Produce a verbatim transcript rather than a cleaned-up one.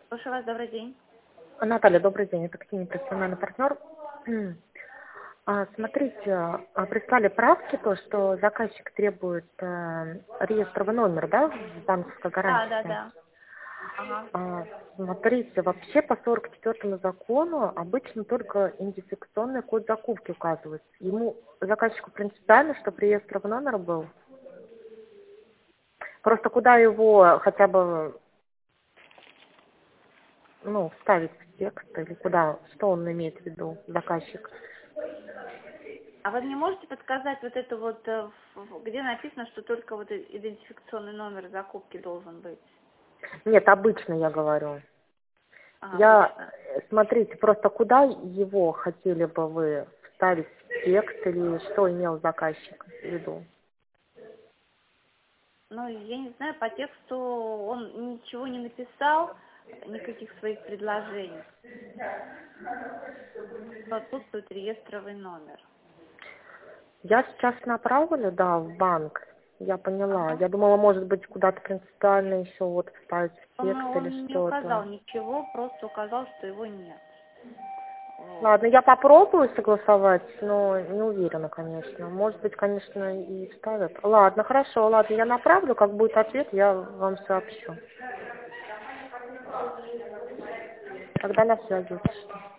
Слушаю вас, добрый день. Наталья, добрый день. Это Ксения, профессиональный партнер. А, Смотрите, а, прислали правки, то, что заказчик требует э, реестровый номер, да, в банковской Да, да, гарантии. да. Ага. А, Смотрите, вообще по сорок четвёртому закону обычно только идентификационный код закупки указывается. Ему, заказчику принципиально, чтобы реестровый номер был. Просто куда его хотя бы, ну, вставить в текст или куда, что он имеет в виду, заказчик. А вы мне можете подсказать вот это вот, э, в- в- где написано, что только вот и- идентификационный номер закупки должен быть? Нет, обычно я говорю. А, Я, обычно. э, смотрите, просто куда его хотели бы вы вставить в текст или что имел заказчик в виду? Ну, я не знаю, по тексту он ничего не написал, никаких своих предложений. Отсутствует реестровый номер. Я сейчас направлю, да, в банк. Я поняла. Ага. Я думала, может быть, куда-то принципиально еще вот вставить в Он, текст или он не что-то. указал ничего, просто указал, что его нет. Вот. Ладно, я попробую согласовать, но не уверена, конечно. Может быть, конечно, и вставят. Ладно, хорошо, ладно, я направлю, как будет ответ, я вам сообщу. Тогда на связи.